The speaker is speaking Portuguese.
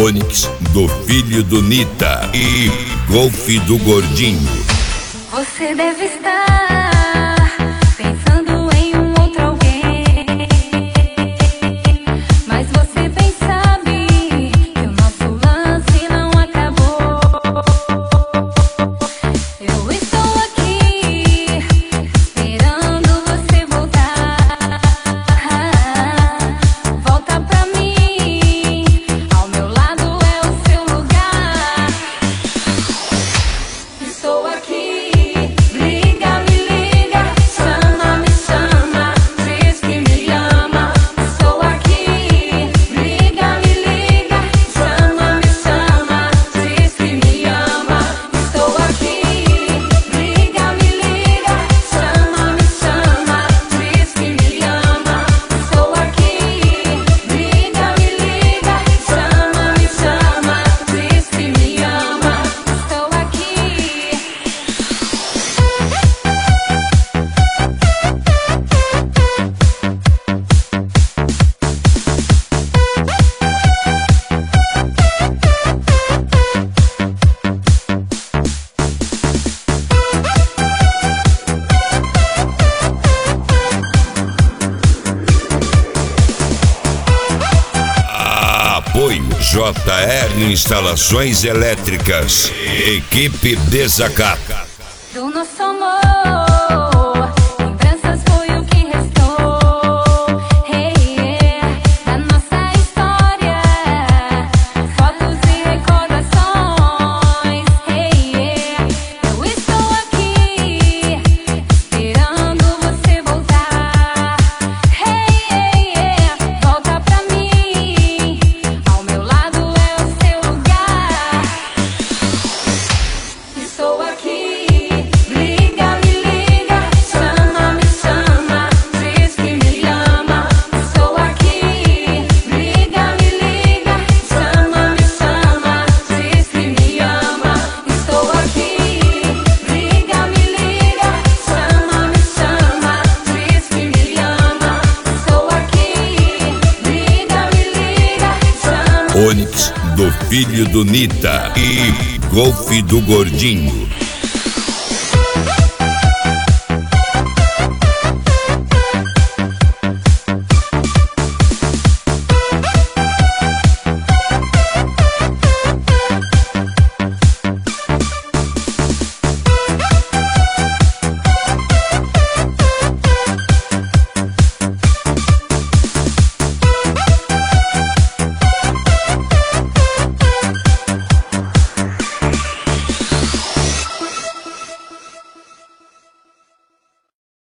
Onix do filho do Nita e Golf do Gordinho. Você deve estar pensando em um outro alguém, mas você bem sabe que o nosso lance não acabou. Eu estou aqui esperando você voltar. Volta pra mim, ao meu lado é o seu lugar. Estou aqui. Apoio JR Instalações Elétricas. Equipe Desacato. Do nosso amor, lembranças foi o que restou. Hey, yeah, da nossa história, fotos e recordações. Hey, yeah, eu estou aqui esperando você voltar. Hey, yeah, volta pra mim, ao meu lado é o seu lugar. Estou aqui. Onix do filho do Nita e Golf do Gordinho.